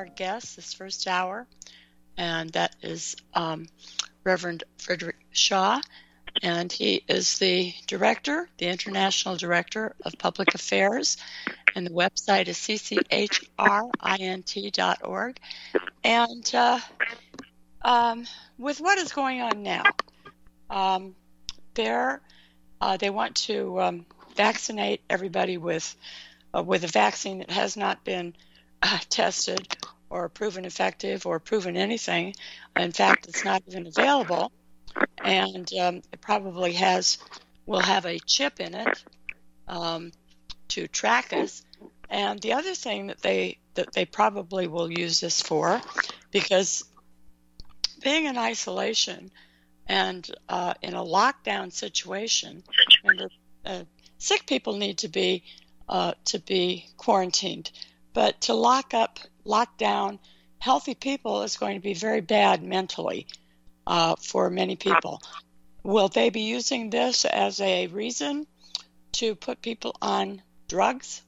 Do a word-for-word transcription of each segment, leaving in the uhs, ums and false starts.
our guest this first hour, and that is um, Reverend Frederick Shaw, and he is the director, the International Director of Public Affairs, and the website is c c h r int dot org. And uh, um, with what is going on now, um, there uh, they want to um, vaccinate everybody with uh, with a vaccine that has not been uh, tested or proven effective or proven anything. In fact, it's not even available, and um, it probably has will have a chip in it um, to track us. And the other thing that they that they probably will use this for, because being in isolation and uh, in a lockdown situation, remember, uh, sick people need to be uh, to be quarantined, but to lock up, lock down healthy people is going to be very bad mentally uh, for many people. Will they be using this as a reason to put people on drugs?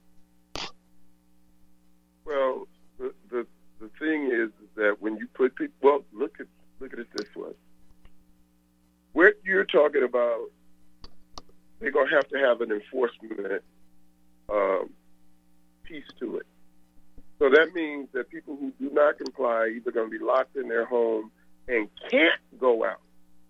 Well, the the, the thing is that when you put people, well, look at look at it this way. What you're talking about, they're gonna have to have an enforcement um, piece to it. So that means that people who do not comply are either going to be locked in their home and can't go out,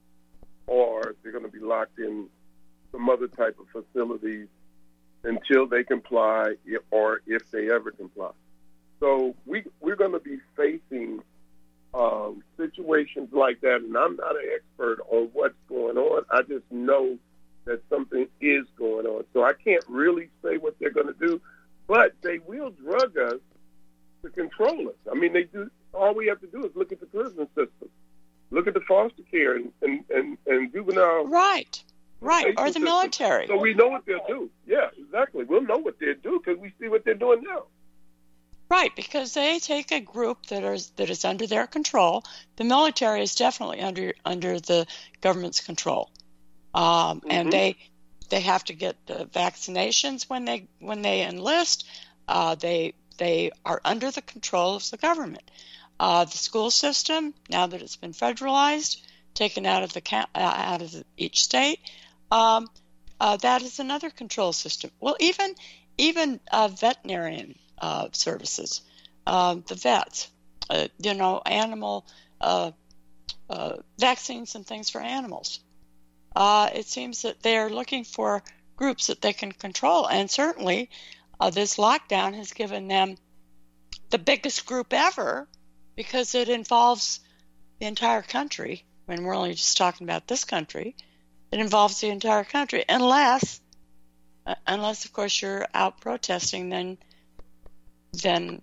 or they're going to be locked in some other type of facilities until they comply, or if they ever comply. So we, we're going to be facing um, situations like that, and I'm not an expert on what's going on. I just know that something is going on. So I can't really say what they're going to do, but they will drug us to control us. I mean, they do. All we have to do is look at the prison system, look at the foster care and, and, and, and juvenile. Right, right, or the system. military. So we know what they'll do. Yeah, exactly. We'll know what they'll do because we see what they're doing now. Right, because they take a group that is that is under their control. The military is definitely under under the government's control, um, mm-hmm. and they they have to get the vaccinations when they when they enlist. Uh, they They are under the control of the government. Uh, the school system, now that it's been federalized, taken out of the uh, out of the, each state, um, uh, that is another control system. Well, even even uh, veterinarian uh, services, uh, the vets, uh, you know, animal uh, uh, vaccines and things for animals. Uh, it seems that they are looking for groups that they can control, and certainly. Uh, this lockdown has given them the biggest group ever because it involves the entire country. When we're only just talking about this country, it involves the entire country. Unless, uh, unless of course you're out protesting, then, then,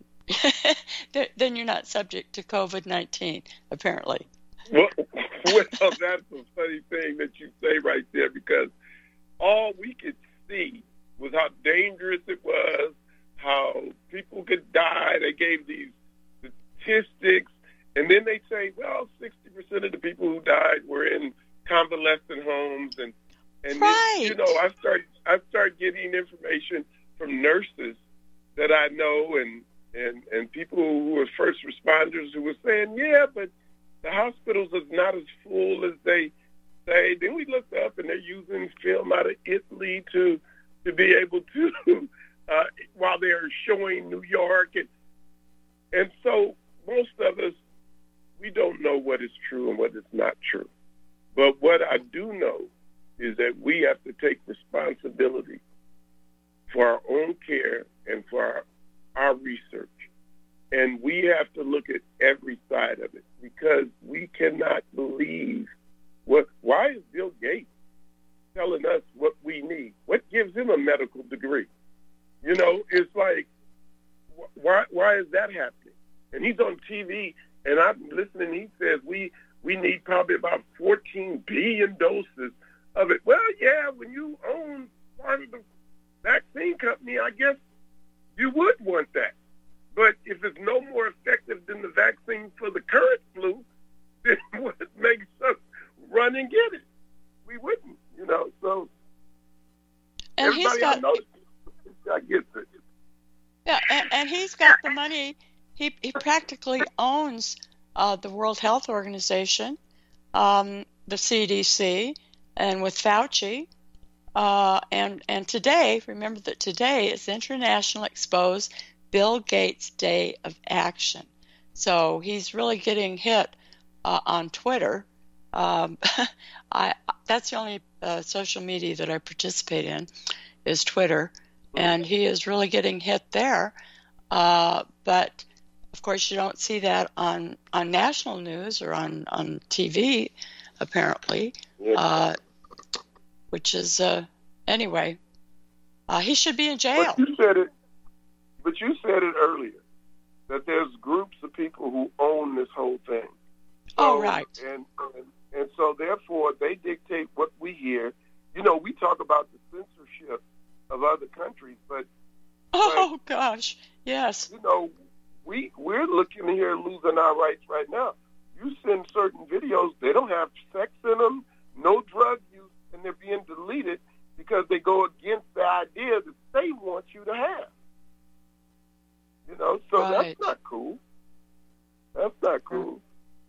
then you're not subject to COVID nineteen. Apparently. Well, well, that's a funny thing that you say right there, because all we could see was how dangerous it was, how people could die. They gave these statistics, and then they say, well, sixty percent of the people who died were in convalescent homes, and and right. then, you know, I start I start getting information from nurses that I know, and and and people who were first responders who were saying, yeah, but the hospitals is not as full as they say. Then we looked up, and they're using film out of Italy to. to be able to, uh, while they're showing New York. And, and so most of us, we don't know what is true and what is not true. But what I do know is that we have to take responsibility for our own care and for our, our research. And we have to look at every side of it, because we cannot believe what, why is Bill Gates telling us what we need? What gives him a medical degree? You know, it's like, why why is that happening? And he's on T V, and I'm listening, he says we, we need probably about fourteen billion doses of it. Well, yeah, when you own part of the vaccine company, I guess you would want that. But if it's no more effective than the vaccine for the current flu, then what makes us run and get it? We wouldn't. You know, so and everybody he's got, I know, I get it. Yeah, and, and he's got the money. he, he practically owns uh, the World Health Organization, um, the C D C, and with Fauci. Uh, and, and today, remember that today is International Exposed Bill Gates Day of Action. So he's really getting hit uh, on Twitter. Um, I that's the only uh, social media that I participate in is Twitter, and he is really getting hit there. Uh, but of course, you don't see that on, on national news or on, on T V, apparently. Uh, which is uh, anyway. Uh, he should be in jail. But you said it. But you said it earlier that there's groups of people who own this whole thing. So, oh, right. And, and and so therefore they dictate what we hear. You know, we talk about the censorship of other countries, but oh but, gosh, yes. You know, we we're looking here losing our rights right now. You send certain videos, they don't have sex in them, no drug use, and they're being deleted because they go against the idea that they want you to have. You know, so right. that's not cool. That's not cool.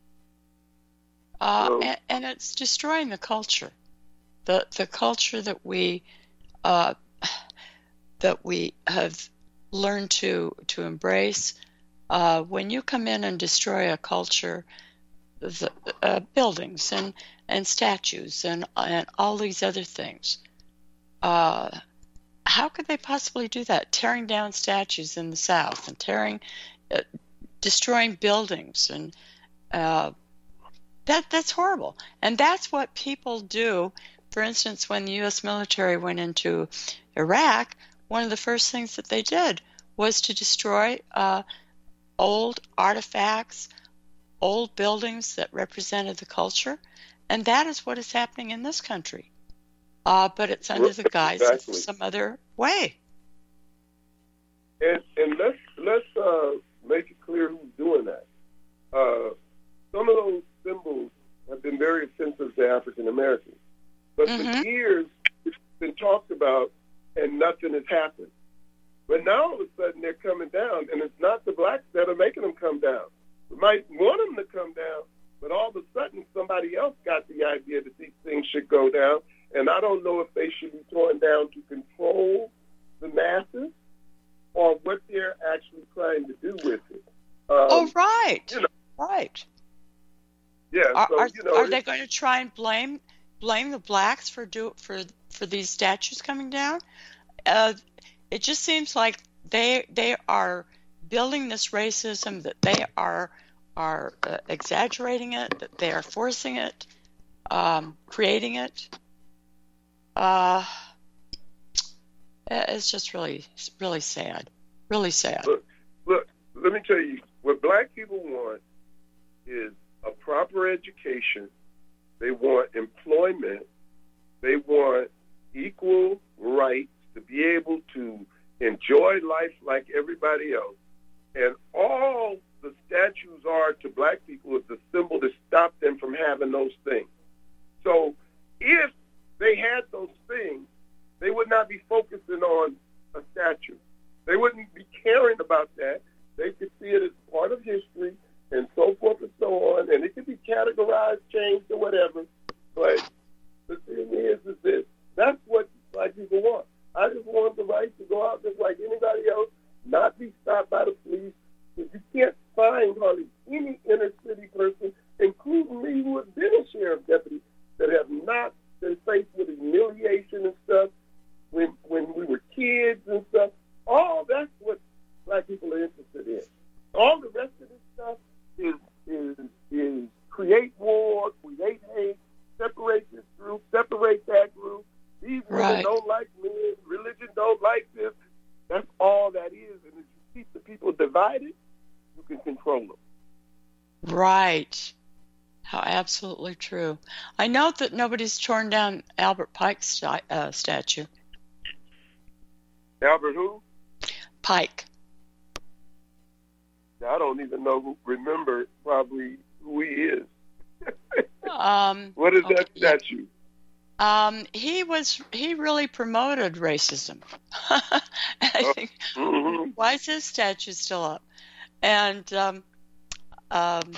Uh, so, and, and it's destroying the culture, the the culture that we uh, that we have learned to to embrace. Uh, when you come in and destroy a culture, the uh, buildings and, and statues and and all these other things, uh, how could they possibly do that? Tearing down statues in the South and tearing, uh, destroying buildings and uh, that that's horrible. And that's what people do. For instance, when the U S military went into Iraq, one of the first things that they did was to destroy uh, old artifacts, old buildings that represented the culture, and that is what is happening in this country. Uh, but it's under the guise exactly. of some other way. And, and let's let's uh, make it clear who's doing that. Uh, some of those symbols have been very offensive to African Americans, but mm-hmm. for years it's been talked about, and nothing has happened. But now all of a sudden they're coming down, and it's not the blacks that are making them come down. We might want them to come down, but all of a sudden somebody else got the idea that these things should go down, and I don't know if they should be torn down to control the masses or what they're actually trying to do with it. Um, oh, right, you know, right. Yeah. Are, so, are, you know, are they going to try and blame blame the blacks for do for for these statues coming down? Uh, it just seems like they they are building this racism, that they are are uh, exaggerating it, that they are forcing it, um, creating it. Uh, it's just really really sad, really sad. Look, look. Let me tell you, what black people want is a proper education. They want employment. They want equal rights to be able to enjoy life like everybody else. And all the statues are to black people is the symbol to stop them from having those things. So if they had those things, they would not be focusing on a statue. They wouldn't be caring about that. They could see it as part of history and so forth and so on, and it could be categorized, changed, or whatever. But the thing is, is that that's what black people want. I just want the right to go out just like anybody else, not be stopped by the police. Because you can't find hardly any inner city person, including me, who has been a sheriff deputy, that have not been faced with humiliation and stuff when when we were kids and stuff. All that's what black people are interested in. All the rest of this stuff is is is create war, create hate, separate this group, separate that group. These women right. don't like men, religion don't like this. That's all that is. And if you keep the people divided, you can control them. Right. How absolutely true. I note that nobody's torn down Albert Pike's sti- uh, statue. Albert who? Pike. I don't even know who, remember probably who he is. um, what is okay, that statue? Yeah. Um, he was he really promoted racism. I oh, think mm-hmm. why is his statue still up? and um, um,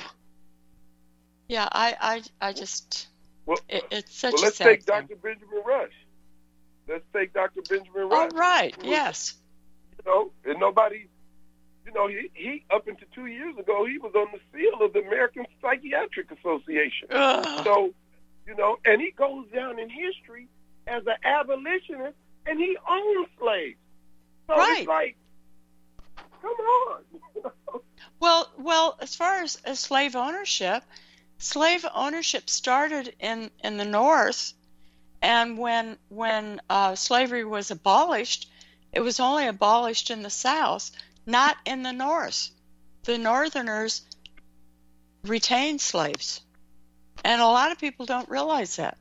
yeah, I, I, I just, well, it, it's such well, a let's sad take thing. Doctor Benjamin Rush. Let's take Doctor Benjamin Oh, Rush. right, who was, yes. You know, and nobody, you know, he, he up until two years ago, he was on the seal of the American Psychiatric Association. Ugh. So, you know, and he goes down in history as an abolitionist, and he owned slaves. So Right. it's like, come on. Well, well, as far as, as slave ownership, slave ownership started in, in the North, and when when uh, slavery was abolished, it was only abolished in the South, not in the North. The Northerners retained slaves, and a lot of people don't realize that.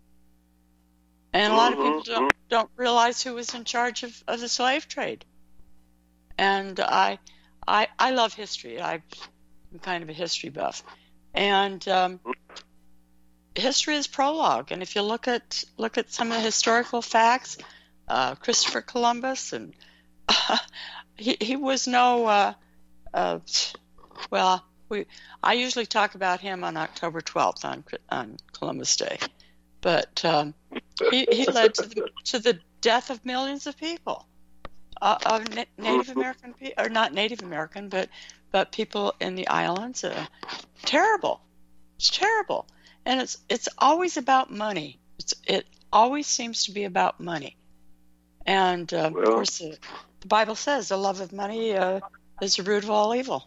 And a lot of people don't, don't realize who was in charge of, of the slave trade. And I, I, I love history. I'm kind of a history buff, and um, history is prologue. And if you look at look at some of the historical facts, uh, Christopher Columbus, and uh, he he was no uh, uh, well. We I usually talk about him on October twelfth on on Columbus Day, but um, he he led to the to the death of millions of people. Uh, of Na- Native American people, or not Native American, but but people in the islands. Uh, terrible, it's terrible, and it's it's always about money. It's it always seems to be about money, and um, Well, of course the, the Bible says the love of money uh, is the root of all evil.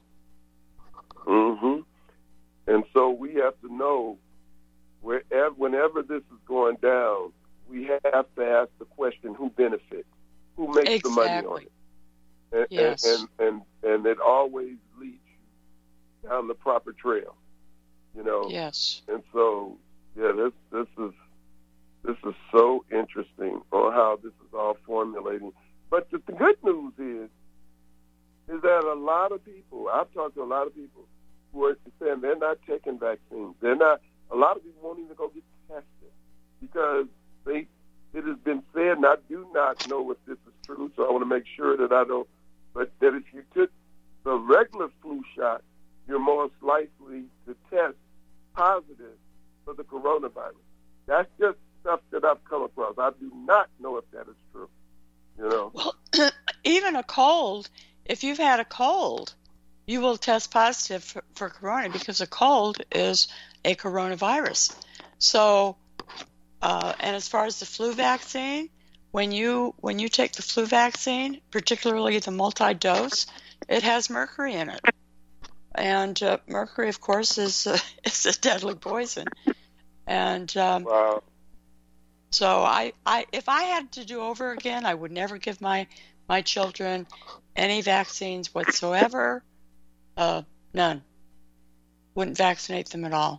hmm And so we have to know wherever, whenever this is going down, we have to ask the question: who benefits? Who makes Exactly. the money on it? And, Yes. and, and, and it always leads you down the proper trail, you know? Yes. And so, yeah, this this is this is so interesting on how this is all formulating. But the, the good news is, is that a lot of people, I've talked to a lot of people who are saying they're not taking vaccines. They're not, a lot of people won't even go get tested because they, it has been said, and I do not know if this is true, so I want to make sure that I don't, but that if you took the regular flu shot, you're more likely to test positive for the coronavirus. That's just stuff that I've come across. I do not know if that is true, you know. Well, even a cold, if you've had a cold, you will test positive for, for corona because a cold is a coronavirus. So, Uh, and as far as the flu vaccine, when you when you take the flu vaccine, particularly the multi-dose, it has mercury in it, and uh, mercury, of course, is uh, is a deadly poison. And um, Wow. so I, I if I had to do over again, I would never give my my children any vaccines whatsoever. Uh, none. Wouldn't vaccinate them at all.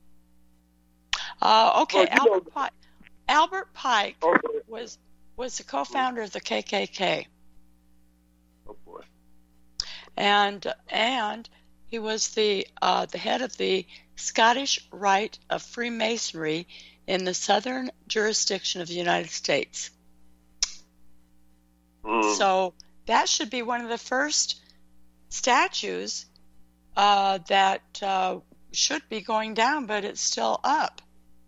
Uh, okay, Well, you know- Albert Pike. Albert Pike Okay. was was the co-founder of the K K K, Oh, boy. and and he was the uh, the head of the Scottish Rite of Freemasonry in the southern jurisdiction of the United States. Mm. So that should be one of the first statues uh, that uh, should be going down, but it's still up.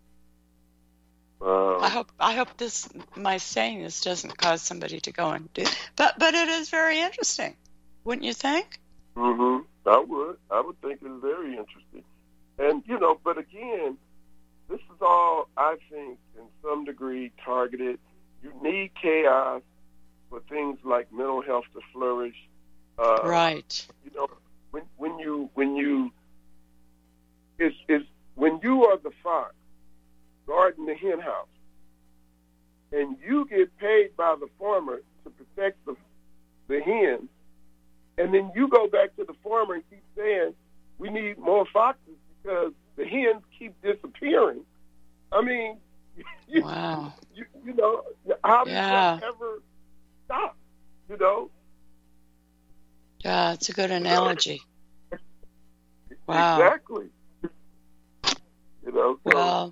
Wow. I hope I hope this my saying this doesn't cause somebody to go and do, but but it is very interesting, wouldn't you think? Mm-hmm. I would. I would think it's very interesting. And, you know, but again, this is all, I think, in some degree targeted. You need chaos for things like mental health to flourish. Uh, Right. You know, when when you when you it's it's when you are the fox guarding the hen house, and you get paid by the farmer to protect the the hens, and then you go back to the farmer and keep saying, we need more foxes because the hens keep disappearing. I mean, you, Wow. you, you know, how does Yeah. that ever stop, you know? Yeah, it's a good analogy. Wow. Exactly. You know, so, Well,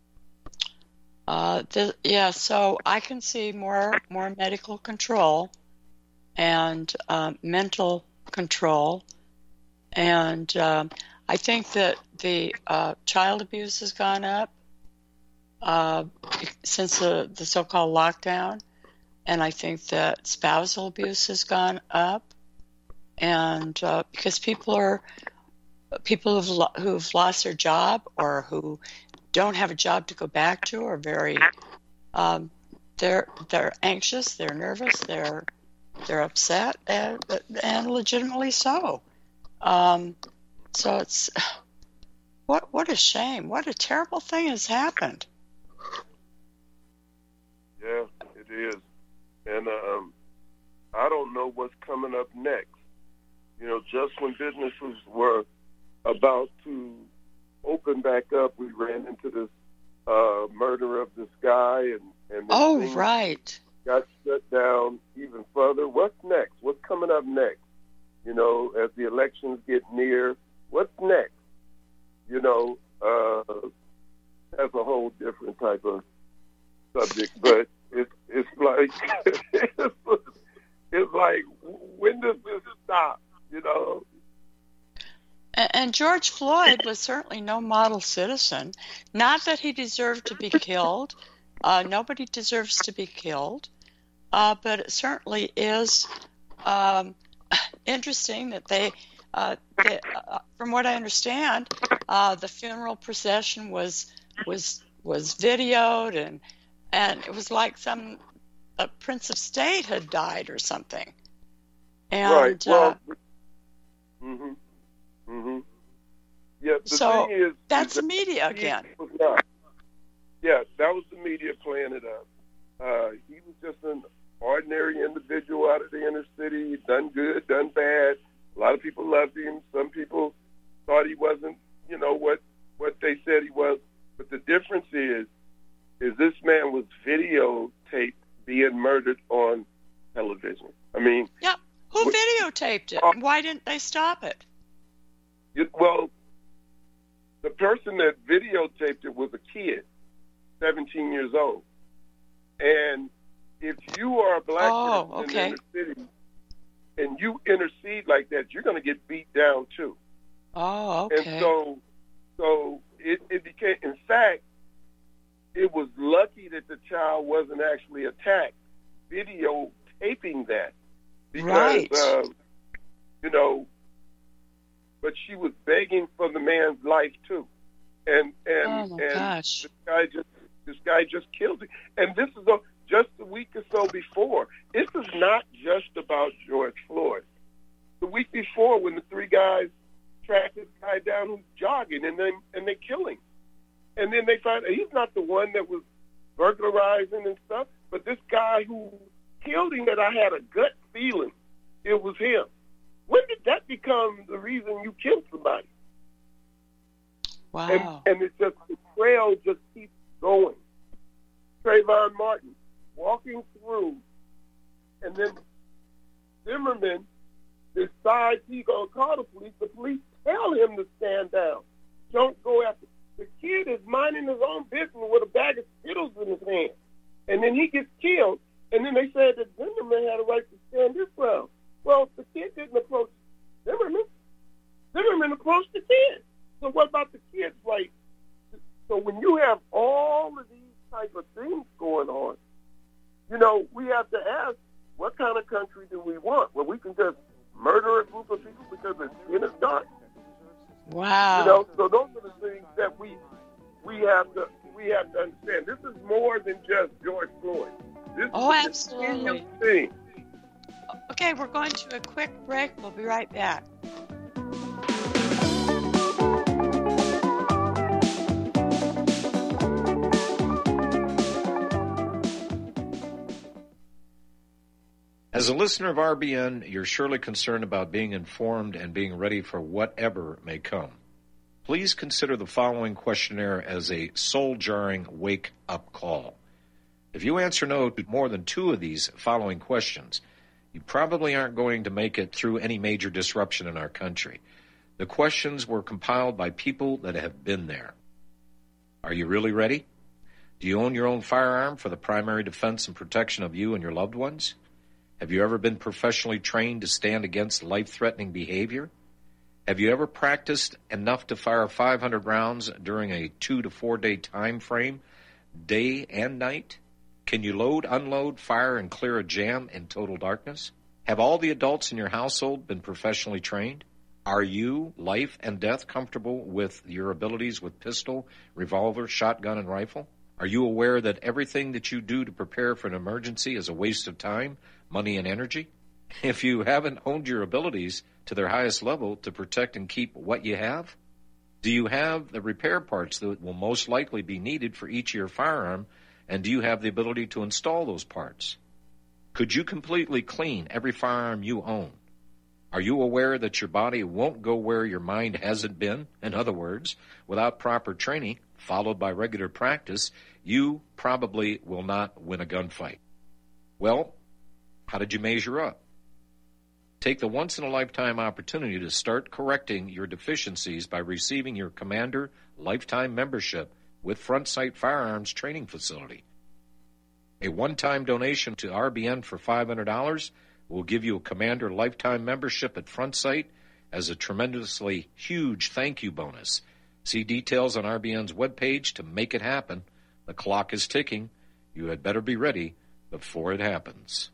uh, the, yeah. So I can see more more medical control and uh, mental control And um, I think that the uh, child abuse has gone up uh, since the, the so-called lockdown. And I think that spousal abuse has gone up. And uh, because people are, people who've, lo- who've lost their job or who don't have a job to go back to are very, um, they're they're anxious, they're nervous, they're they're upset, and, and legitimately so. Um, so it's what what a shame! What a terrible thing has happened. Yeah, it is, and um, I don't know what's coming up next. You know, just when businesses were about to open back up, we ran into this uh, murder of this guy, and and then Oh, things right. got shut down even further. What's next? What's coming up next? You know, as the elections get near, what's next? You know, uh, that's a whole different type of subject, but it's it's like it's, it's like when does this stop? You know. And, and George Floyd was certainly no model citizen. Not that he deserved to be killed. Uh, nobody deserves to be killed. Uh, but it certainly is um, interesting that they, uh, they uh, from what I understand, uh, the funeral procession was was was videoed, and and it was like some a prince of state had died or something. And Right. Well. uh, Mhm. Mhm. Yeah. The so thing is, that's is the that media he again. was not. Yeah, that was the media playing it up. Uh, he was just an ordinary individual out of the inner city, done good, done bad. A lot of people loved him. Some people thought he wasn't, you know, what what they said he was. But the difference is, is this man was videotaped being murdered on television. I mean, Yeah, who what- videotaped it? uh, And why didn't they stop it? it, well, the person that videotaped it was a kid, seventeen years old. And if you are a black Oh, person okay. in the inner city and you intercede like that, you're going to get beat down too. Oh, And okay. so, so it, it became, in fact, it was lucky that the child wasn't actually attacked, videotaping that. Because, Right. uh, you know, but she was begging for the man's life too. And, and, Oh my and gosh. this guy just, this guy just killed him. And this is a, just a week or so before. This is not just about George Floyd. The week before, when the three guys tracked this guy down who's jogging, and then and they kill him, and then they find he's not the one that was burglarizing and stuff, but this guy who killed him, that I had a gut feeling it was him. When did that become the reason you killed somebody? Wow. And and it's just the trail just keeps going. Trayvon Martin walking through, and then Zimmerman decides he's going to call the police. The police tell him to stand down. Don't go after. The kid is minding his own business with a bag of Skittles in his hand. And then he gets killed. And then they said that Zimmerman had a right to stand his ground. Well, the kid didn't approach Zimmerman. Zimmerman approached the kid. So what about the kid's right? So when you have all of these type of things going on, you know, we have to ask, what kind of country do we want? Well, we can just murder a group of people because it's in the dark. Wow. You know, so those are the things that we we have to we have to understand. This is more than just George Floyd. This Oh, is absolutely. a thing. Okay, we're going to a quick break. We'll be right back. As a listener of R B N, you're surely concerned about being informed and being ready for whatever may come. Please consider the following questionnaire as a soul-jarring wake-up call. If you answer no to more than two of these following questions, you probably aren't going to make it through any major disruption in our country. The questions were compiled by people that have been there. Are you really ready? Do you own your own firearm for the primary defense and protection of you and your loved ones? Have you ever been professionally trained to stand against life-threatening behavior? Have you ever practiced enough to fire five hundred rounds during a two to four day time frame, day and night? Can you load, unload, fire, and clear a jam in total darkness? Have all the adults in your household been professionally trained? Are you, life and death, comfortable with your abilities with pistol, revolver, shotgun, and rifle? Are you aware that everything that you do to prepare for an emergency is a waste of time, money, and energy? If you haven't honed your abilities to their highest level to protect and keep what you have, do you have the repair parts that will most likely be needed for each of your firearm, and do you have the ability to install those parts? Could you completely clean every firearm you own? Are you aware that your body won't go where your mind hasn't been? In other words, without proper training, followed by regular practice, you probably will not win a gunfight. Well, how did you measure up? Take the once-in-a-lifetime opportunity to start correcting your deficiencies by receiving your Commander Lifetime Membership with Front Sight Firearms Training Facility. A one-time donation to R B N for five hundred dollars will give you a Commander Lifetime Membership at Front Sight as a tremendously huge thank you bonus. See details on R B N's webpage to make it happen. The clock is ticking. You had better be ready before it happens.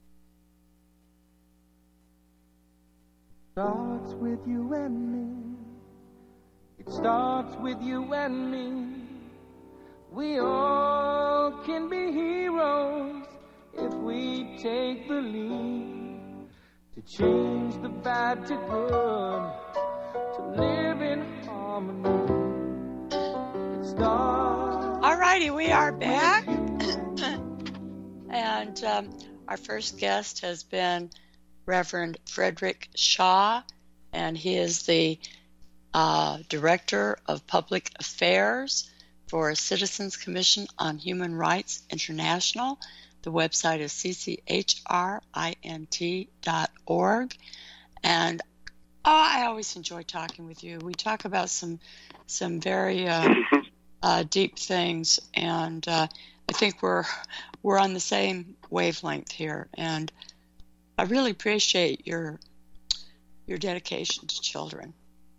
Starts with you and me. It starts with you and me. We all can be heroes if we take the lead to change the bad to good, to live in harmony. It starts. All righty, we are back. And um, our first guest has been Reverend Frederick Shaw, and he is the uh, Director of Public Affairs for Citizens Commission on Human Rights International. The website is c c h r i n t dot org. And oh, I always enjoy talking with you. We talk about some some very uh, uh, deep things, and uh, I think we're we're on the same wavelength here. And I really appreciate your your dedication to children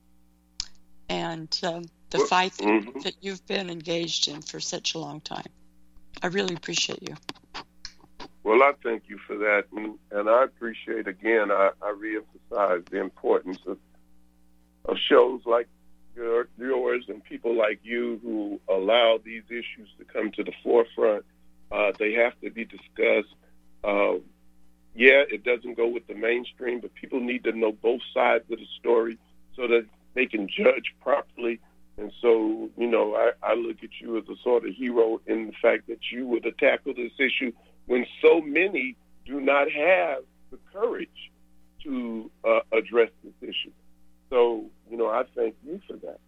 and um, the well, fight that, mm-hmm. that you've been engaged in for such a long time. I really appreciate you. Well, I thank you for that, and, and I appreciate, again, I, I reemphasize the importance of, of shows like your, yours and people like you who allow these issues to come to the forefront. Uh, they have to be discussed. Uh, yeah, it doesn't go with the mainstream, but people need to know both sides of the story so that they can judge properly. And so, you know, I, I look at you as a sort of hero in the fact that you would tackle this issue when so many do not have the courage to uh, address this issue. So, you know, I thank you for that.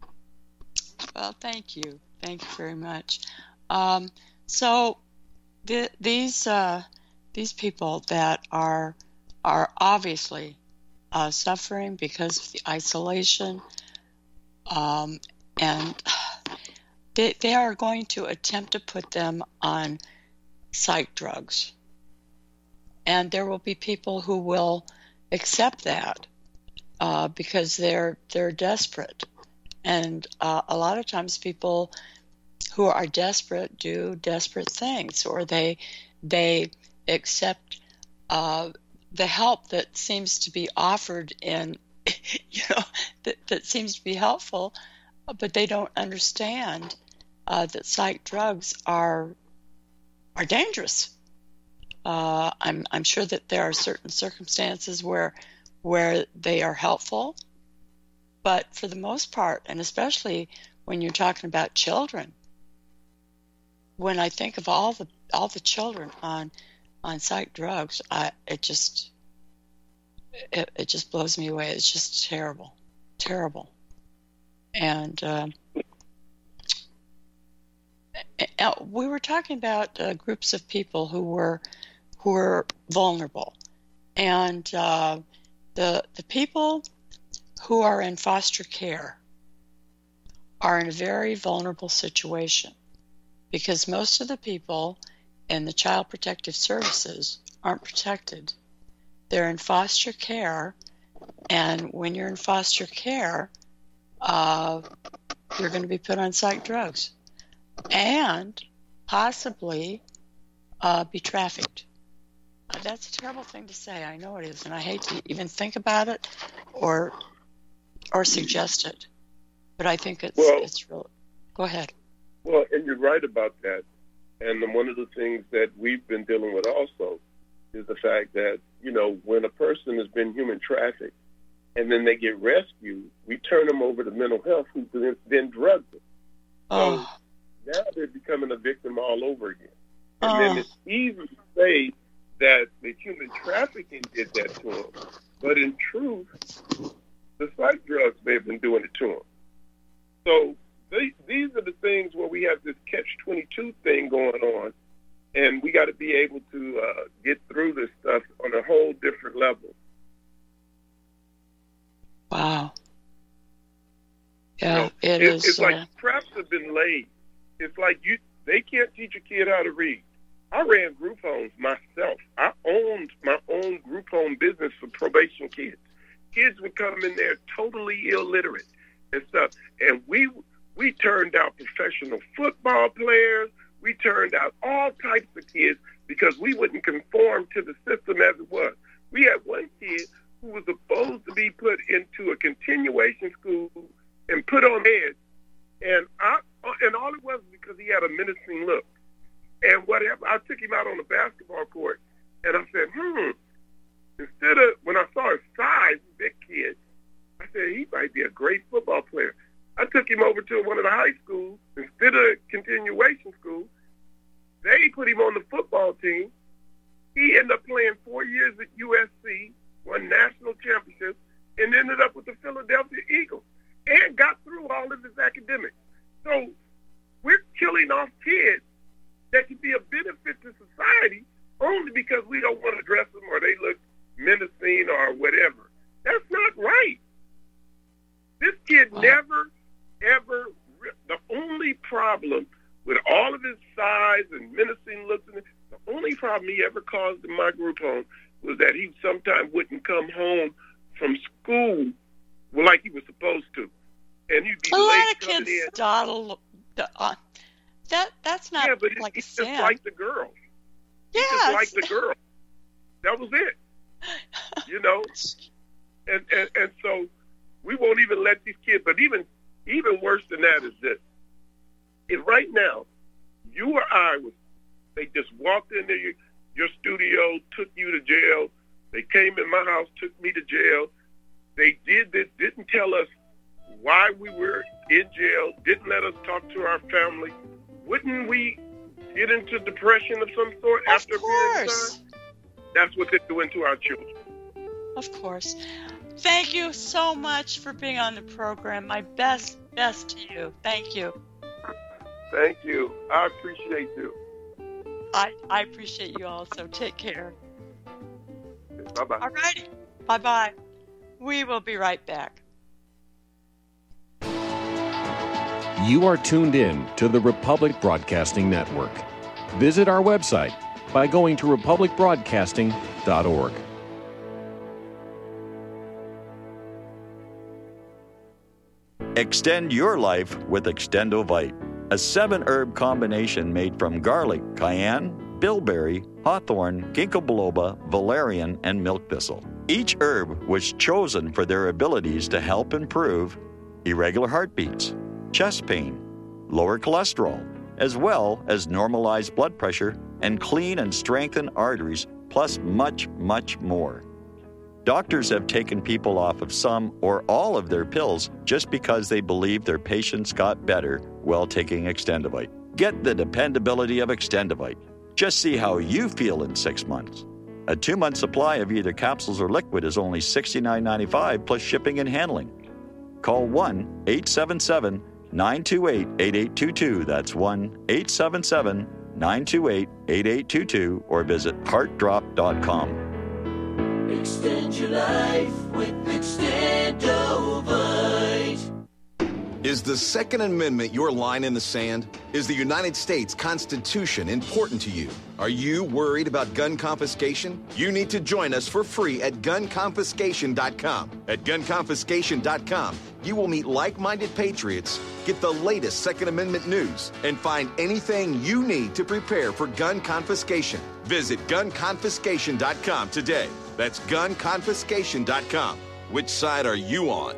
Well, thank you. Thank you very much. Um, so th- these uh, these people that are are obviously uh, suffering because of the isolation, um, and they, they are going to attempt to put them on psych drugs. And there will be people who will accept that uh, because they're they're desperate. And uh, a lot of times people who are desperate do desperate things, or they they accept uh, the help that seems to be offered in, you know, that, that seems to be helpful, but they don't understand uh, that psych drugs are are dangerous. Uh, I'm I'm sure that there are certain circumstances where where they are helpful, but for the most part, and especially when you're talking about children, when I think of all the all the children on on psych drugs, I it just it, it just blows me away. It's just terrible, terrible, and. Um, We were talking about uh, groups of people who were who were vulnerable, and uh, the the people who are in foster care are in a very vulnerable situation because most of the people in the Child Protective Services aren't protected. They're in foster care, And when you're in foster care, uh, you're going to be put on psych drugs and possibly uh, be trafficked. Uh, that's a terrible thing to say. I know it is, and I hate to even think about it or or suggest it. But I think it's well, it's real. Go ahead. Well, and you're right about that. And one of the things that we've been dealing with also is the fact that, you know, when a person has been human trafficked and then they get rescued, we turn them over to mental health, who then, then drug them. Oh. So now they're becoming a victim all over again. And Oh. then it's easy to say that the human trafficking did that to them. But in truth, the psych drugs may have been doing it to them. So they, these are the things where we have this catch twenty-two thing going on, and we got to be able to uh, get through this stuff on a whole different level. Wow. Yeah, You know, it it, is. It's uh, like traps have been laid. It's like you they can't teach a kid how to read. I ran group homes myself. I owned my own group home business for probation kids. Kids would come in there totally illiterate and stuff, and we we turned out professional football players. We turned out all types of kids because we wouldn't conform to the system as it was. We had one kid who was supposed to be put into a continuation school and put on edge, and I and all it was because he had a menacing look. And whatever, I took him out on the basketball court, and I said, hmm. Instead of when I saw his size, big kid, I said he might be a great football player. I took him over to one of the high schools. Instead of continuation school, they put him on the football team. He ended up playing four years at U S C, won national championships, and ended up with the Philadelphia Eagles, and got through all of his academics. So we're killing off kids that could be a benefit to society only because we don't want to dress them or they look menacing or whatever. That's not right. This kid Wow. never, ever, the only problem with all of his size and menacing looks, the only problem he ever caused in my group home was that he sometimes wouldn't come home from school like he was supposed to. And he'd be a lot late of coming kids in. dawdle. Uh, that that's not Yeah, but like a he's sin. just like the girls. yeah, Just like it's- the girl. That was it. You know? And, and and so we won't even let these kids, but even even worse than that is this. If right now you or I was, they just walked into your, your studio, took you to jail, they came in my house, took me to jail, they did this, didn't tell us why we were in jail, didn't let us talk to our family, wouldn't we get into depression of some sort of after a period of course, time? That's what they're doing to our children. of course. Thank you so much for being on the program. My best, best to you. Thank you. Thank you. I appreciate you. I I appreciate you also. Take care. Bye-bye. All righty. Bye bye. We will be right back. You are tuned in to the Republic Broadcasting Network. Visit our website by going to republic broadcasting dot org. Extend your life with Extendovite, a seven-herb combination made from garlic, cayenne, bilberry, hawthorn, ginkgo biloba, valerian, and milk thistle. Each herb was chosen for their abilities to help improve irregular heartbeats, chest pain, lower cholesterol, as well as normalize blood pressure and clean and strengthen arteries, plus much, much more. Doctors have taken people off of some or all of their pills just because they believe their patients got better while taking Extendovite. Get the dependability of Extendovite. Just see how you feel in six months. A two-month supply of either capsules or liquid is only sixty-nine ninety-five plus shipping and handling. Call one eight seven seven, nine two eight, eight eight two two. That's one eight seven seven, nine two eight, eight eight two two or visit heart drop dot com. Extend your life with Extendovite. Is the Second Amendment your line in the sand? Is the United States Constitution important to you? Are you worried about gun confiscation? You need to join us for free at gun confiscation dot com. At gun confiscation dot com, you will meet like-minded patriots, get the latest Second Amendment news, and find anything you need to prepare for gun confiscation. Visit gun confiscation dot com today. That's gun confiscation dot com. Which side are you on?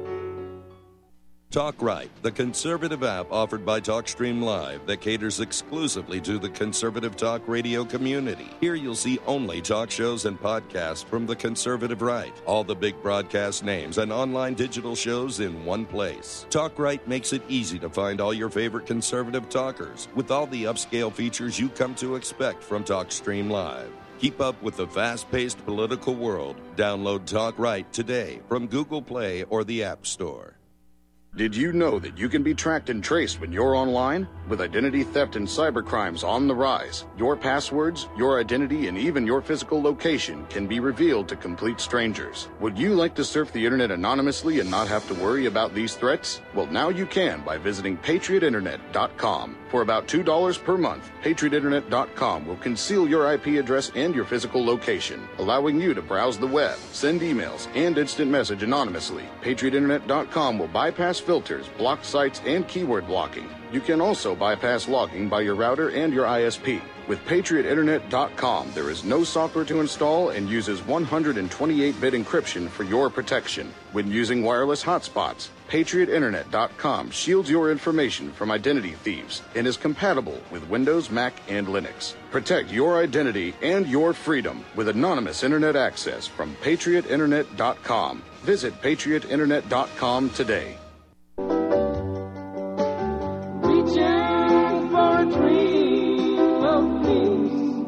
Talk Right, the conservative app offered by TalkStream Live that caters exclusively to the conservative talk radio community. Here you'll see only talk shows and podcasts from the conservative right. All the big broadcast names and online digital shows in one place. Talk Right makes it easy to find all your favorite conservative talkers with all the upscale features you come to expect from TalkStream Live. Keep up with the fast-paced political world. Download Talk Right today from Google Play or the App Store. Did you know that you can be tracked and traced when you're online? With identity theft and cybercrimes on the rise, your passwords, your identity, and even your physical location can be revealed to complete strangers. Would you like to surf the internet anonymously and not have to worry about these threats? Well, now you can by visiting patriot internet dot com. For about two dollars per month, patriot internet dot com will conceal your I P address and your physical location, allowing you to browse the web, send emails, and instant message anonymously. patriot internet dot com will bypass filters, block sites, and keyword blocking. You can also bypass logging by your router and your I S P. With patriot internet dot com, there is no software to install and uses one hundred twenty-eight bit encryption for your protection. When using wireless hotspots, patriot internet dot com shields your information from identity thieves and is compatible with Windows, Mac, and Linux. Protect your identity and your freedom with anonymous internet access from patriot internet dot com. Visit patriot internet dot com today. Reaching for a dream of peace.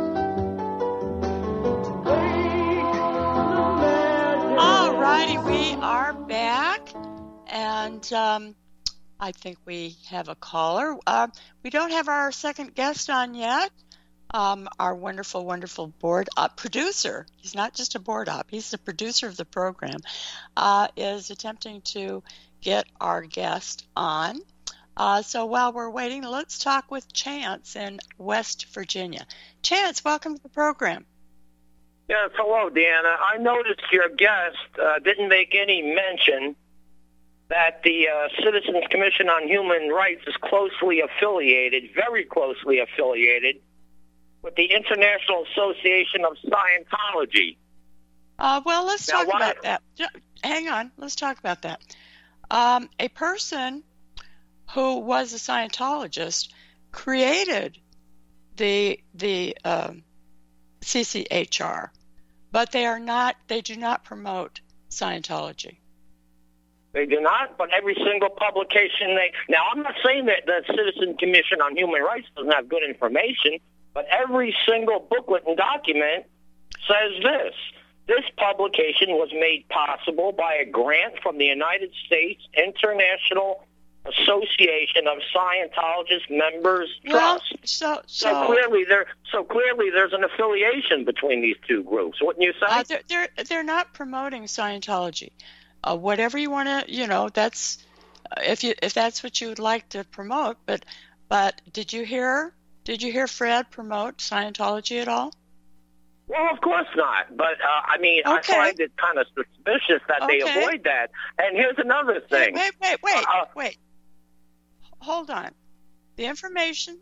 All righty, we are back, and um, I think we have a caller. Uh, we don't have our second guest on yet. Um, our wonderful, wonderful board op producer, he's not just a board op, he's the producer of the program, uh, is attempting to get our guest on. Uh, so while we're waiting, let's talk with Chance in West Virginia. Chance, welcome to the program. Yes, hello, Deanna. I noticed your guest uh, didn't make any mention that the uh, Citizens Commission on Human Rights is closely affiliated, very closely affiliated, with the International Association of Scientology. Uh, well, let's now, talk what about I, that. Hang on, let's talk about that. Um, a person who was a Scientologist created the the um, C C H R, but they are not. They do not promote Scientology. They do not, but every single publication they. Now, I'm not saying that the Citizen Commission on Human Rights doesn't have good information, but every single booklet and document says this. This publication was made possible by a grant from the United States International Association of Scientologist Members Well, Trust. so, So, so clearly, there. So clearly, there's an affiliation between these two groups. Wouldn't you say? uh, they're, they're they're not promoting Scientology. Uh, whatever you want to, you know, that's uh, if you if that's what you would like to promote. But but did you hear did you hear Fred promote Scientology at all? Well, of course not. But, uh, I mean, Okay. I find it kind of suspicious that they Okay. avoid that. And here's another thing. Wait, wait, wait, Uh, wait. Hold on. The information.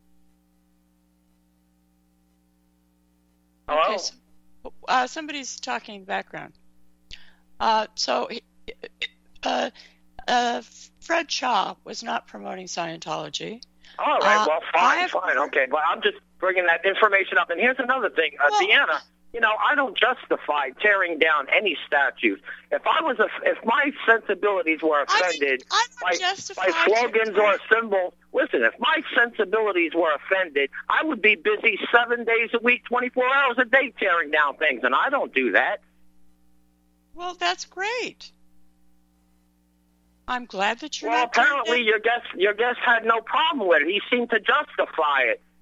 Hello? Okay, so, uh, somebody's talking in the background. Uh, so, uh, uh, Fred Shaw was not promoting Scientology. All right, Uh, well, I fine, have- fine, okay. But I'm just bringing that information up. And here's another thing. Uh, Well- Deanna, you know, I don't justify tearing down any statues. If I was, a, if my sensibilities were I offended didn't- I by, don't justify by slogans tearing- or symbols, listen, if my sensibilities were offended, I would be busy seven days a week, twenty-four hours a day tearing down things, and I don't do that. Well, that's great. I'm glad that you're Well, not doing apparently that. your guest your guest had no problem with it. He seemed to justify it.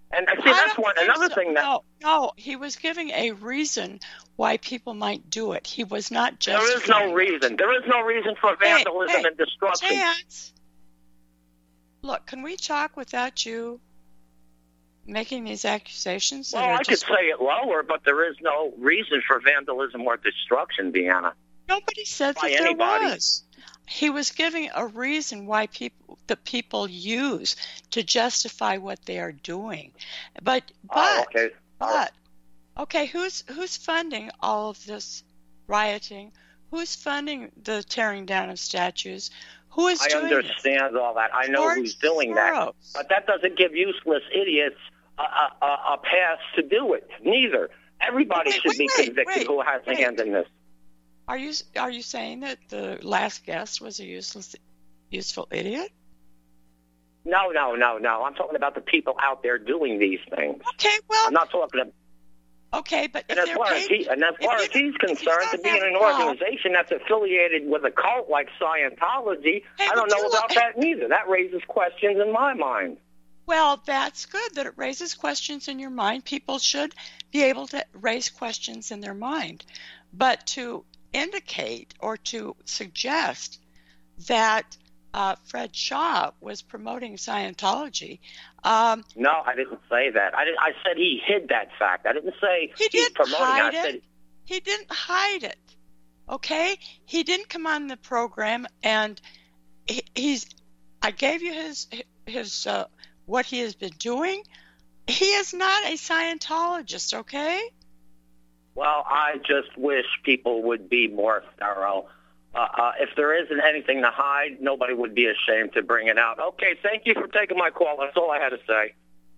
And I see I that's don't one think another so. thing that No, no, he was giving a reason why people might do it. He was not just. there is no reason. There is no reason for vandalism hey, hey, and destruction. Chance, look, can we talk without you making these accusations? Well, I just... could say it lower, but there is no reason for vandalism or destruction, Deanna. Nobody said By that there anybody. was. He was giving a reason why people, the people use to justify what they are doing. But, but, oh, okay. but, okay, who's who's funding all of this rioting? Who's funding the tearing down of statues? Who is I doing understand this? all that. I know George who's doing Soros. that. But that doesn't give useless idiots a, a, a, a pass to do it. Neither. Everybody Wait, should wait, be wait, convicted wait, who has a wait. hand in this. Are you are you saying that the last guest was a useless, useful idiot? No, no, no, no. I'm talking about the people out there doing these things. Okay, well, I'm not talking about. Okay, but And if as they're far as, paid, he, and as far as if you- he's if you concerned, don't to be in have an a job- organization that's affiliated with a cult like Scientology, Hey, I but don't know you about look- that neither. That raises questions in my mind. Well, that's good that it raises questions in your mind. People should be able to raise questions in their mind. But to indicate or to suggest that uh, Fred Shaw was promoting Scientology, um, No, I didn't say that. I, didn't, I said he hid that fact. I didn't say he he's didn't promoting hide it. I it. said, He didn't hide it. Okay? He didn't come on the program and he, he's I gave you his his uh, what he has been doing. He is not a Scientologist, okay? well, I just wish people would be more thorough. Uh, uh, if there isn't anything to hide, nobody would be ashamed to bring it out. Okay, thank you for taking my call. That's all I had to say.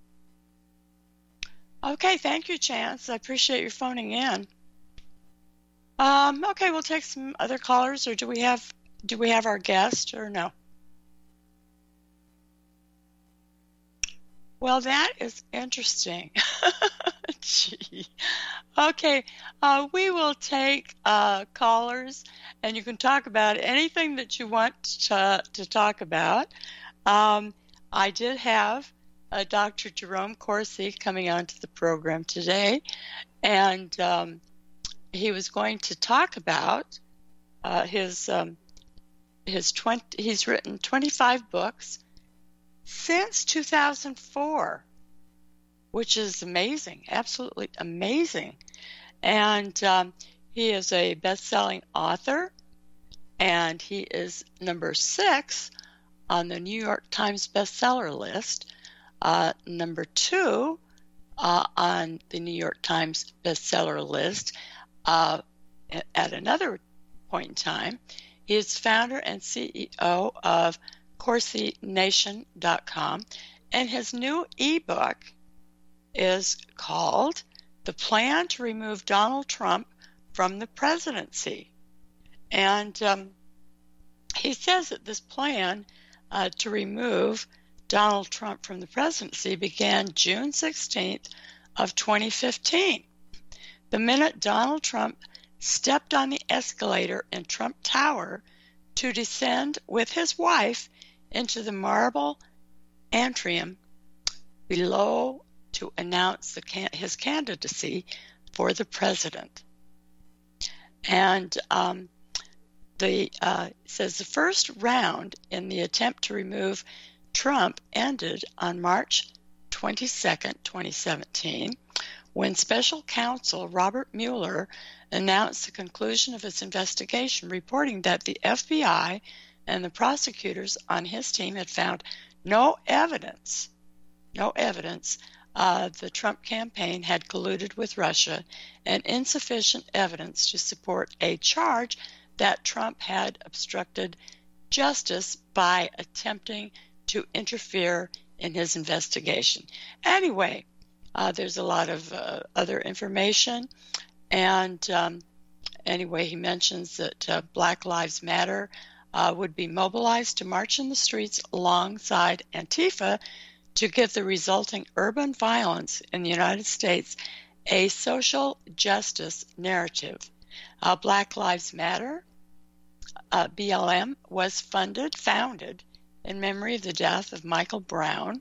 Okay, thank you, Chance. I appreciate your phoning in. Um, okay, we'll take some other callers, or do we have do we have our guest or no? Well, that is interesting. Gee. Okay, uh, we will take uh, callers, and you can talk about anything that you want to, to talk about. Um, I did have uh, Doctor Jerome Corsi coming onto the program today, and um, he was going to talk about uh, his um, his twenty. He's written twenty-five books since two thousand four, which is amazing, absolutely amazing. And um, he is a best-selling author, and he is number six on the New York Times bestseller list, uh, number two uh, on the New York Times bestseller list. Uh, at another point in time, he is founder and C E O of Corsi Nation dot com, and his new ebook is called The Plan to Remove Donald Trump from the Presidency. And um, he says that this plan uh, to remove Donald Trump from the presidency began June sixteenth of twenty fifteen. The minute Donald Trump stepped on the escalator in Trump Tower to descend with his wife into the marble atrium below to announce the can- his candidacy for the president. And um, the uh, says the first round in the attempt to remove Trump ended on March twenty-second, twenty seventeen, when special counsel Robert Mueller announced the conclusion of his investigation, reporting that the F B I and the prosecutors on his team had found no evidence, no evidence uh, the Trump campaign had colluded with Russia, and insufficient evidence to support a charge that Trump had obstructed justice by attempting to interfere in his investigation. Anyway, uh, there's a lot of uh, other information, and um, anyway, he mentions that uh, Black Lives Matter uh, would be mobilized to march in the streets alongside Antifa to give the resulting urban violence in the United States a social justice narrative. Uh, Black Lives Matter, uh, B L M, was funded, founded in memory of the death of Michael Brown,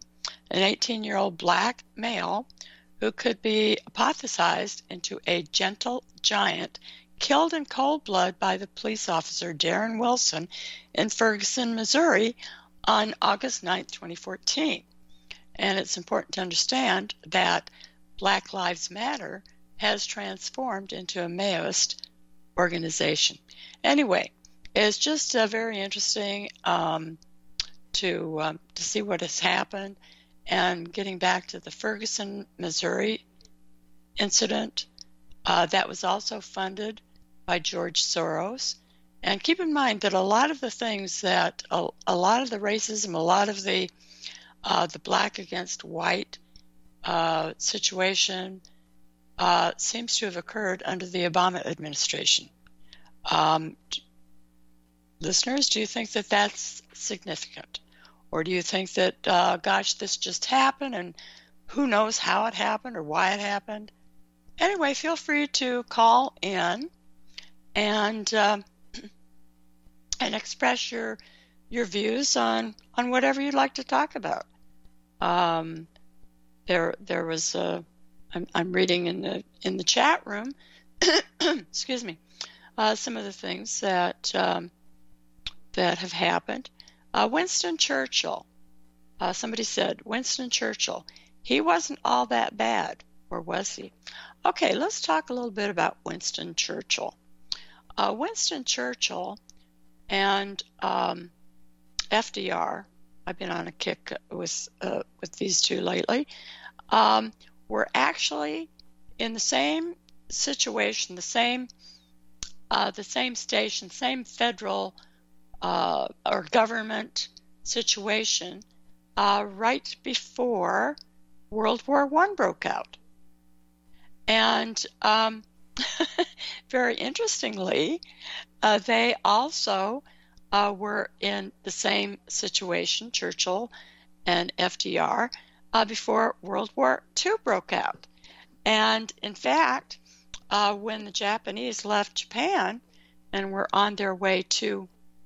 an eighteen-year-old black male who could be hypothesized into a gentle giant, killed in cold blood by the police officer Darren Wilson in Ferguson, Missouri on August ninth, twenty fourteen. And it's important to understand that Black Lives Matter has transformed into a Maoist organization. Anyway, it's just uh, very interesting um, to um, to see what has happened. And getting back to the Ferguson, Missouri incident, uh, that was also funded by George Soros. And keep in mind that a lot of the things that, a, a lot of the racism, a lot of the uh, the black against white uh, situation uh, seems to have occurred under the Obama administration. Um, listeners, do you think that that's significant? Or do you think that, uh, gosh, this just happened and who knows how it happened or why it happened? Anyway, feel free to call in and um, and express your your views on, on whatever you'd like to talk about. Um, there there was a, I'm, I'm reading in the in the chat room, excuse me, uh, some of the things that um, that have happened. Uh, Winston Churchill, uh, somebody said, Winston Churchill, he wasn't all that bad, or was he? Okay, let's talk a little bit about Winston Churchill. Uh, Winston Churchill and um, F D R, I've been on a kick with uh, with these two lately, um, were actually in the same situation, the same uh, the same station, same federal Uh, or government situation uh, right before World War One broke out. And um, very interestingly, uh, they also uh, were in the same situation, Churchill and F D R, uh, before World War Two broke out. And in fact, uh, when the Japanese left Japan and were on their way to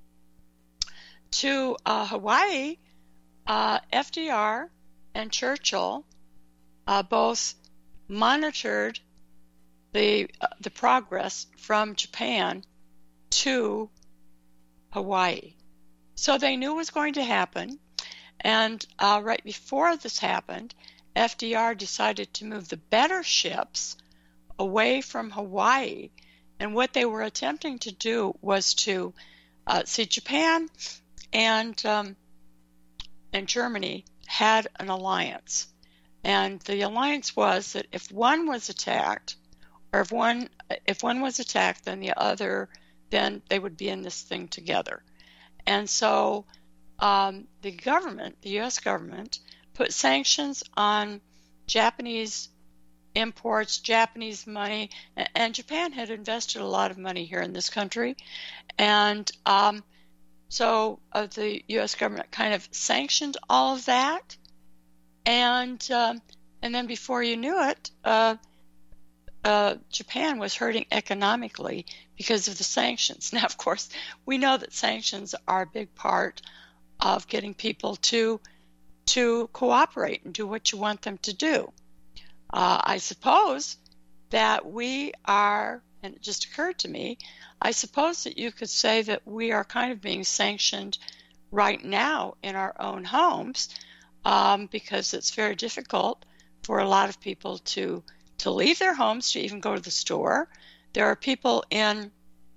to uh, Hawaii, uh, F D R and Churchill uh, both monitored the uh, the progress from Japan to Hawaii. So they knew it was going to happen, and uh, right before this happened, F D R decided to move the better ships away from Hawaii, and what they were attempting to do was to uh, see Japan and um, and Germany had an alliance, and the alliance was that if one was attacked, or if one if one was attacked, then the other, then they would be in this thing together. And so um, the government, the U S government, put sanctions on Japanese imports, Japanese money, and, and Japan had invested a lot of money here in this country, and um, So uh, the U S government kind of sanctioned all of that, and um, and then before you knew it, uh, uh, Japan was hurting economically because of the sanctions. Now, of course, we know that sanctions are a big part of getting people to to cooperate and do what you want them to do. Uh, I suppose that we are, and it just occurred to me, I suppose that you could say that we are kind of being sanctioned right now in our own homes um, because it's very difficult for a lot of people to to leave their homes to even go to the store. There are people in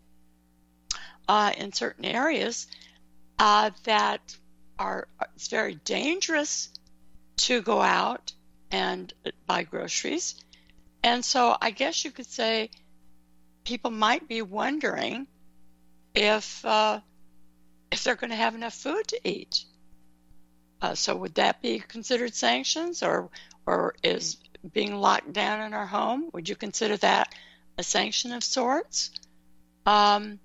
uh, in certain areas uh, that are, it's very dangerous to go out and buy groceries. And so I guess you could say people might be wondering if uh, if they're going to have enough food to eat. Uh, so would that be considered sanctions, or or is being locked down in our home, would you consider that a sanction of sorts? Um,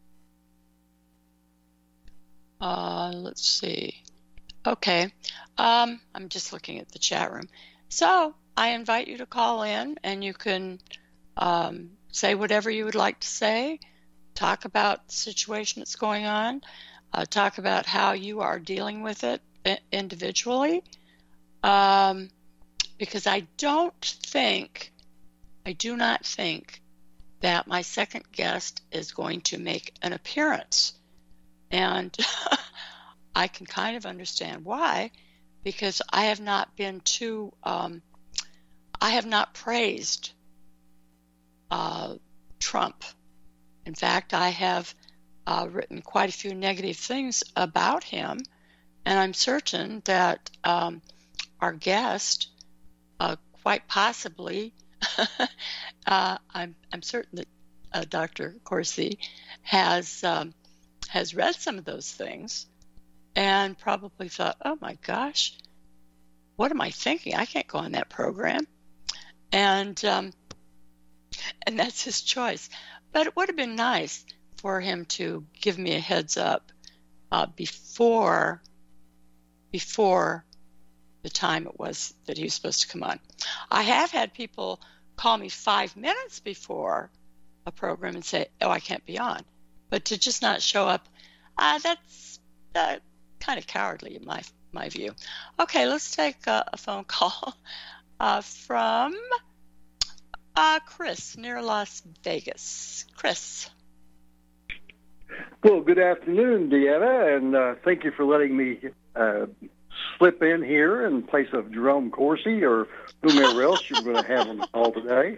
uh, let's see. Okay. Um, I'm just looking at the chat room. So I invite you to call in, and you can um, say whatever you would like to say, talk about the situation that's going on, uh, talk about how you are dealing with it individually. um, because I don't think, I do not think that my second guest is going to make an appearance. And I can kind of understand why, because I have not been too, um, I have not praised uh, Trump. In fact, I have uh, written quite a few negative things about him, and I'm certain that um, our guest, uh, quite possibly, uh, I'm, I'm certain that uh, Doctor Corsi has um, has read some of those things and probably thought, oh my gosh, what am I thinking? I can't go on that program. And um, and that's his choice. But it would have been nice for him to give me a heads up uh, before before the time it was that he was supposed to come on. I have had people call me five minutes before a program and say, oh, I can't be on. But to just not show up, uh, that's uh, kind of cowardly in my my view. Okay, let's take a, a phone call uh, from uh, Chris near Las Vegas. Chris. Well, good afternoon, Deanna, and uh, thank you for letting me uh, slip in here in place of Jerome Corsi or whomever else you're going to have on the call today.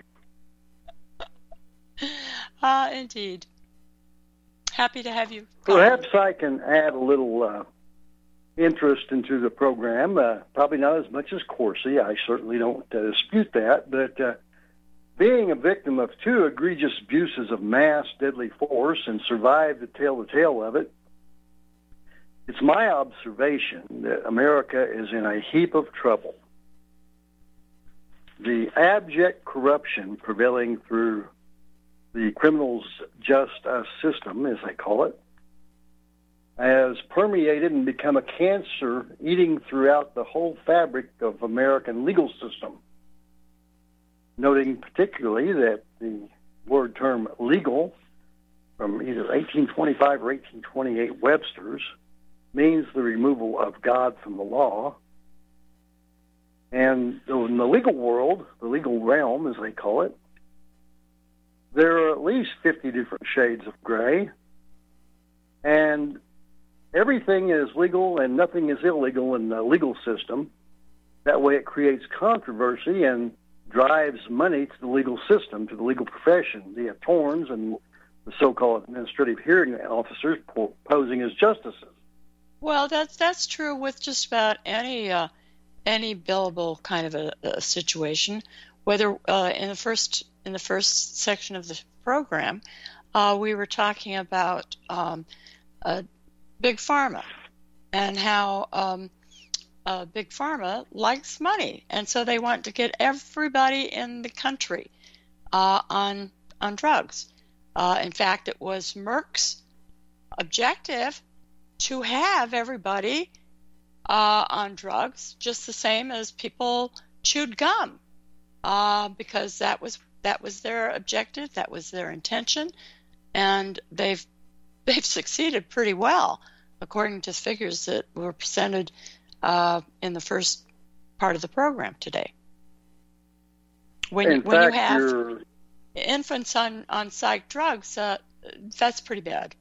Ah, uh, indeed. Happy to have you. Perhaps I can add a little uh, interest into the program. Uh, probably not as much as Corsi. I certainly don't uh, dispute that. But uh, being a victim of two egregious abuses of mass deadly force and survived to tell the tale of it, it's my observation that America is in a heap of trouble. The abject corruption prevailing through the criminals' just uh, system, as they call it, has permeated and become a cancer eating throughout the whole fabric of American legal system. Noting particularly that the word term legal, from either eighteen twenty-five or eighteen twenty-eight Webster's, means the removal of God from the law. And in the legal world, the legal realm, as they call it, there are at least fifty different shades of gray, and everything is legal and nothing is illegal in the legal system. That way it creates controversy and drives money to the legal system, to the legal profession, the attorneys and the so-called administrative hearing officers posing as justices. Well, that's that's true with just about any uh, any billable kind of a, a situation. Whether uh, in the first in the first section of the program, uh, we were talking about um, uh, Big Pharma and how um, uh, Big Pharma likes money, and so they want to get everybody in the country uh, on on drugs. Uh, in fact, it was Merck's objective to have everybody uh, on drugs, just the same as people chewed gum, uh, because that was that was their objective, that was their intention, and they've they've succeeded pretty well, according to figures that were presented uh, in the first part of the program today. When in when fact, you have you're... infants on on psych drugs, uh, that's pretty bad.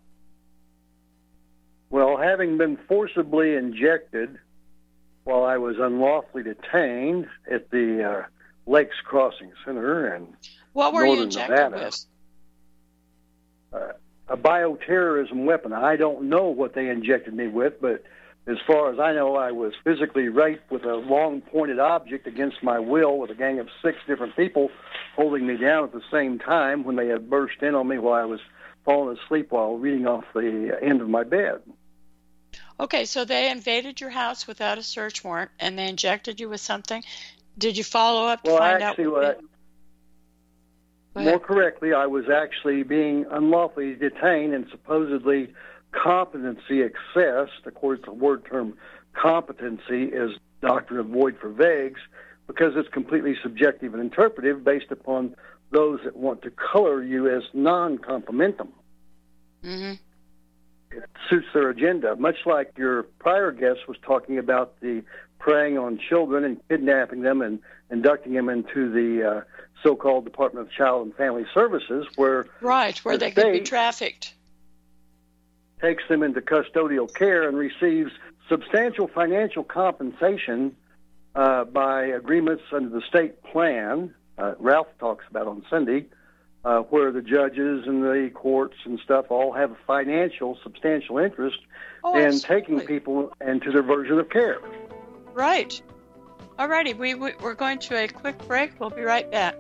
Well, having been forcibly injected while I was unlawfully detained at the uh, Lakes Crossing Center in what were northern you injected Nevada, with? Uh, a bioterrorism weapon. I don't know what they injected me with, but as far as I know, I was physically raped with a long pointed object against my will with a gang of six different people holding me down at the same time when they had burst in on me while I was falling asleep while reading off the end of my bed. Okay, so they invaded your house without a search warrant, and they injected you with something. Did you follow up to well, find actually, out? What I, more correctly, I was actually being unlawfully detained and supposedly competency accessed. Of course, the word term competency is doctrine of void for vagues because it's completely subjective and interpretive based upon those that want to color you as non-complementum. Mm-hmm. it suits their agenda, much like your prior guest was talking about the preying on children and kidnapping them and inducting them into the uh, so-called Department of Child and Family Services, where right, where the they could be trafficked, takes them into custodial care and receives substantial financial compensation uh, by agreements under the state plan. Uh, Ralph talks about on Sunday, uh, where the judges and the courts and stuff all have a financial, substantial interest oh, in absolutely. taking people into their version of care. Right. All righty. We, we, we're going to a quick break. We'll be right back.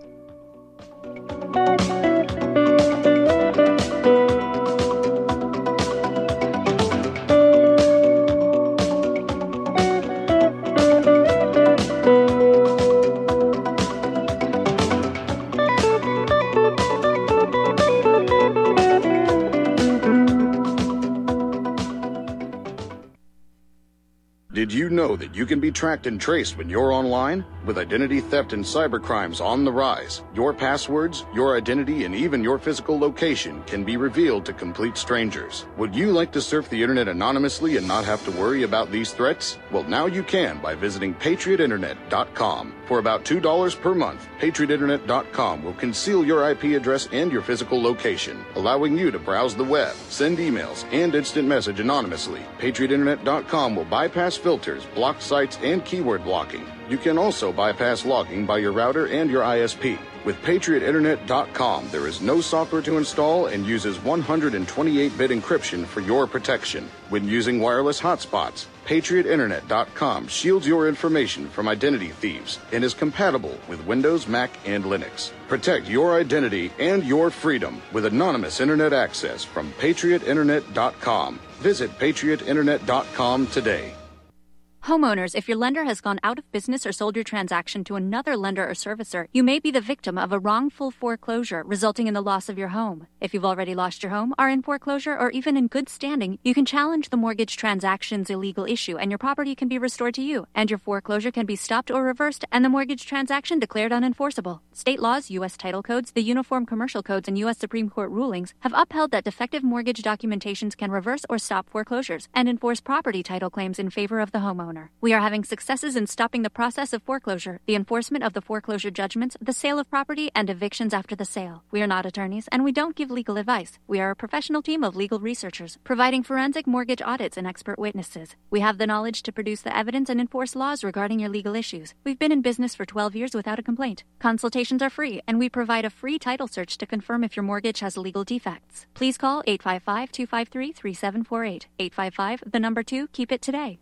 Did you know that you can be tracked and traced when you're online? With identity theft and cybercrimes on the rise, your passwords, your identity, and even your physical location can be revealed to complete strangers. Would you like to surf the internet anonymously and not have to worry about these threats? Well, now you can by visiting patriot internet dot com. For about two dollars per month, patriot internet dot com will conceal your I P address and your physical location, allowing you to browse the web, send emails, and instant message anonymously. patriot internet dot com will bypass filters, block sites, and keyword blocking. You can also bypass logging by your router and your I S P. With patriot internet dot com, there is no software to install and uses one hundred twenty-eight bit encryption for your protection. When using wireless hotspots, patriot internet dot com shields your information from identity thieves and is compatible with Windows, Mac, and Linux. Protect your identity and your freedom with anonymous internet access from patriot internet dot com. Visit patriot internet dot com today. Homeowners, if your lender has gone out of business or sold your transaction to another lender or servicer, you may be the victim of a wrongful foreclosure, resulting in the loss of your home. If you've already lost your home, are in foreclosure, or even in good standing, you can challenge the mortgage transaction's illegal issue, and your property can be restored to you, and your foreclosure can be stopped or reversed, and the mortgage transaction declared unenforceable. State laws, U S title codes, the Uniform Commercial Codes, and U S Supreme Court rulings have upheld that defective mortgage documentations can reverse or stop foreclosures and enforce property title claims in favor of the homeowner. We are having successes in stopping the process of foreclosure, the enforcement of the foreclosure judgments, the sale of property, and evictions after the sale. We are not attorneys, and we don't give legal advice. We are a professional team of legal researchers, providing forensic mortgage audits and expert witnesses. We have the knowledge to produce the evidence and enforce laws regarding your legal issues. We've been in business for twelve years without a complaint. Consultations are free, and we provide a free title search to confirm if your mortgage has legal defects. Please call eight five five, two five three, three seven four eight. eight five five, the number two, keep it today.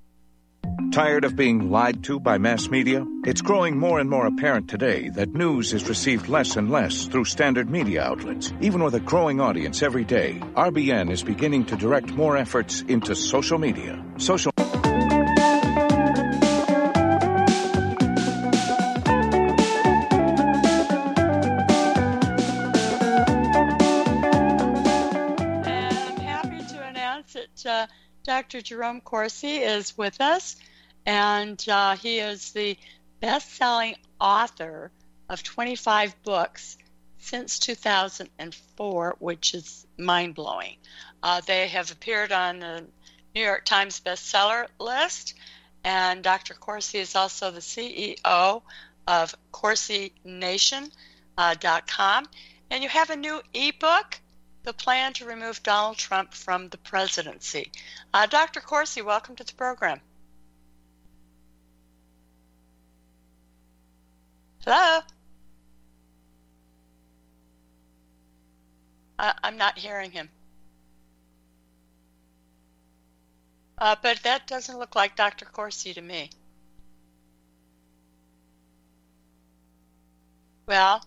Tired of being lied to by mass media? It's growing more and more apparent today that news is received less and less through standard media outlets. Even with a growing audience every day, R B N is beginning to direct more efforts into social media. Social Uh, Doctor Jerome Corsi is with us, and uh, he is the best-selling author of twenty-five books since two thousand four, which is mind-blowing. Uh, they have appeared on the New York Times bestseller list, and Doctor Corsi is also the C E O of Corsi Nation dot com, and you have a new ebook, The Plan to Remove Donald Trump from the Presidency. Uh, Doctor Corsi, welcome to the program. Hello? Uh, I'm not hearing him. Uh, but that doesn't look like Doctor Corsi to me. Well,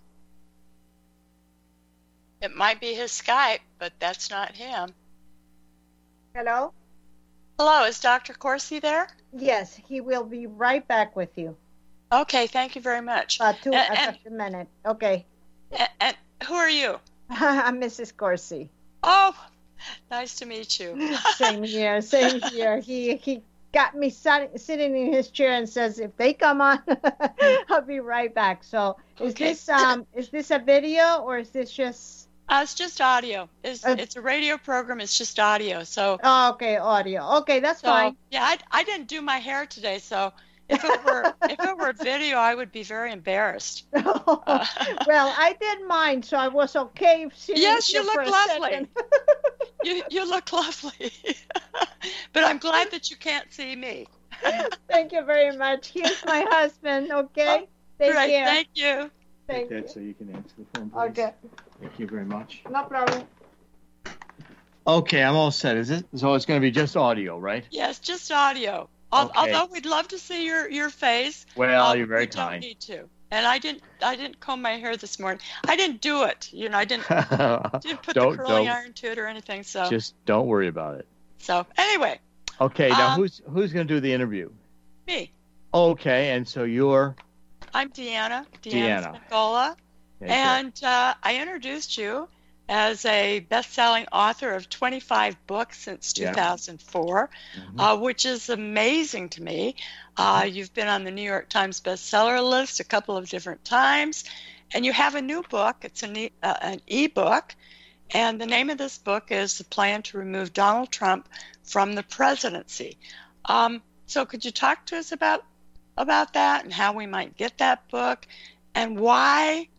it might be his Skype, but that's not him. Hello? Hello, is Doctor Corsi there? Yes, he will be right back with you. Okay, thank you very much. Uh, two, and, uh, and, just a minute. Okay. And, and who are you? I'm Missus Corsi. Oh, nice to meet you. Same here, same here. He he got me sat, sitting in his chair and says, if they come on, I'll be right back. So is okay. this um is this a video or is this just Uh, it's just audio. It's, uh, it's a radio program. It's just audio. So. Oh, okay, audio. Okay, that's so, fine. Yeah, I, I didn't do my hair today, so if it were if it were video, I would be very embarrassed. Uh, well, I did mine, so I was okay. Yes, you look lovely. you you look lovely. But I'm glad that you can't see me. Thank you very much. Here's my husband. Okay. Take Great. care. Thank you. Thank Take you. that so you can answer the phone, please. Okay. Thank you very much. No problem. Okay, I'm all set. Is it? So it's going to be just audio, right? Yes, just audio. Al- Okay. Although we'd love to see your, your face. Well, uh, you're very we kind. don't need to. And I didn't I didn't comb my hair this morning. I didn't do it. You know, I didn't didn't put Don't- the curling don't. iron to it or anything. So Just don't worry about it. so anyway, Okay, now Um, who's who's going to do the interview? me. Okay, and so you're I'm Deanna. Deanna, Deanna. Spangola. Okay, And uh, I introduced you as a best-selling author of twenty-five books since Yeah. two thousand four, Mhm. uh, which is amazing to me. Uh, you've been on the New York Times bestseller list a couple of different times, and you have a new book. It's an, e- uh, an e-book, and the name of this book is The Plan to Remove Donald Trump from the Presidency. Um, so could you talk to us about about that and how we might get that book, and why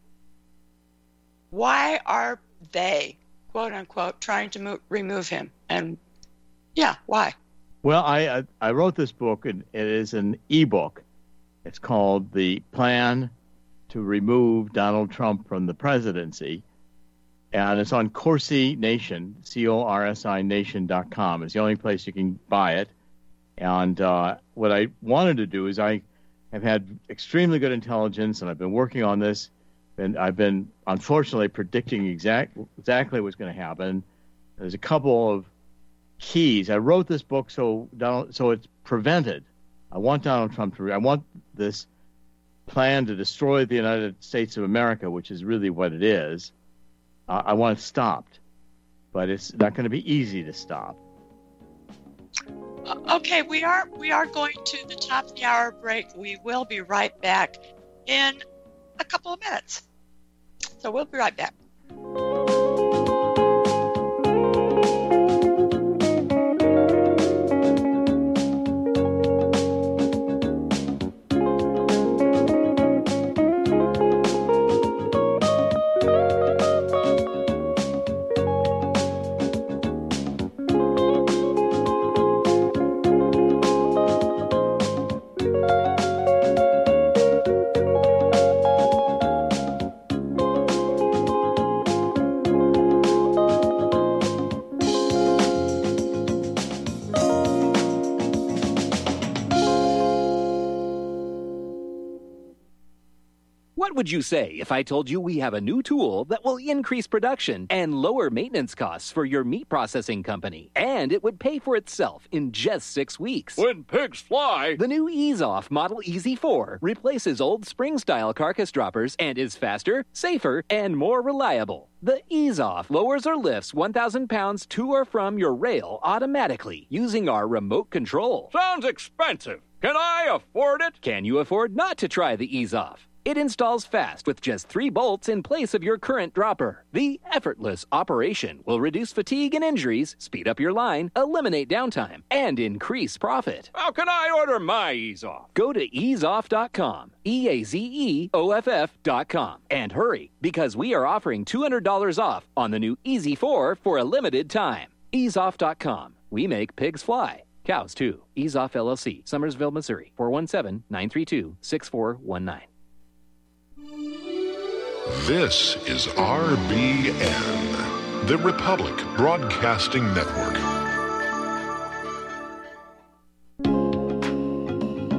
why are they, quote unquote, trying to mo- remove him? And yeah, why? Well, I I I wrote this book, and it is an ebook. It's called The Plan to Remove Donald Trump from the Presidency, and it's on Corsi Nation, C O R S I Nation dot com. It's the only place you can buy it. And uh, what I wanted to do is I have had extremely good intelligence, and I've been working on this, and I've been, unfortunately, predicting exact, exactly what's going to happen. There's a couple of keys. I wrote this book so Donald, so it's prevented. I want Donald Trump to. I want this plan to destroy the United States of America, which is really what it is. Uh, I want it stopped, but it's not going to be easy to stop. Uh, Okay, we are we are going to the top of the hour break. We will be right back in a couple of minutes. So we'll be right back. What would you say if I told you we have a new tool that will increase production and lower maintenance costs for your meat processing company? And it would pay for itself in just six weeks. When pigs fly! The new Ease Off Model E Z four replaces old spring-style carcass droppers and is faster, safer, and more reliable. The Ease Off lowers or lifts one thousand pounds to or from your rail automatically using our remote control. Sounds expensive. Can I afford it? Can you afford not to try the Ease Off? It installs fast with just three bolts in place of your current dropper. The effortless operation will reduce fatigue and injuries, speed up your line, eliminate downtime, and increase profit. How can I order my Ease Off? Go to ease off dot com, E A Z E O F F dot com, and hurry, because we are offering two hundred dollars off on the new E Z four for a limited time. ease off dot com. We make pigs fly. Cows, too. Ease Off L L C, Summersville, Missouri, four one seven, nine three two, six four one nine. This is R B N, the Republic Broadcasting Network.